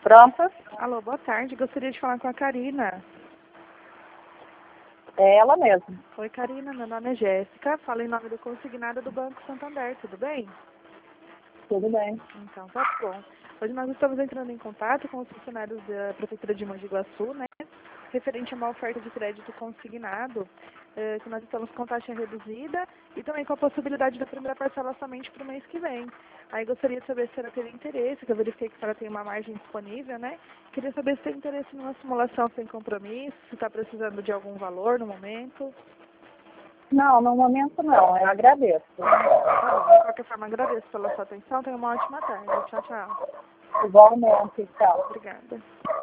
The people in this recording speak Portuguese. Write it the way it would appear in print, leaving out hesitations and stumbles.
Pronta? Alô, boa tarde. Gostaria de falar com a Karina. É ela mesma. Oi, Karina. Meu nome é Jéssica. Falo em nome do consignado do Banco Santander. Tudo bem? Tudo bem. Então, tá bom. Hoje nós estamos entrando em contato com os funcionários da Prefeitura de Mogi Guaçu, né? Referente a uma oferta de crédito consignado, que nós estamos com taxa reduzida e também com a possibilidade da primeira parcela somente para o mês que vem. Aí gostaria de saber se ela teria interesse, que eu verifiquei que ela tem uma margem disponível, né? Queria saber se tem interesse numa simulação sem compromisso, se está precisando de algum valor no momento. Não, no momento não. Eu agradeço. Tá bom, de qualquer forma, agradeço pela sua atenção. Tenha uma ótima tarde. Tchau, tchau. Igualmente, tchau. Obrigada.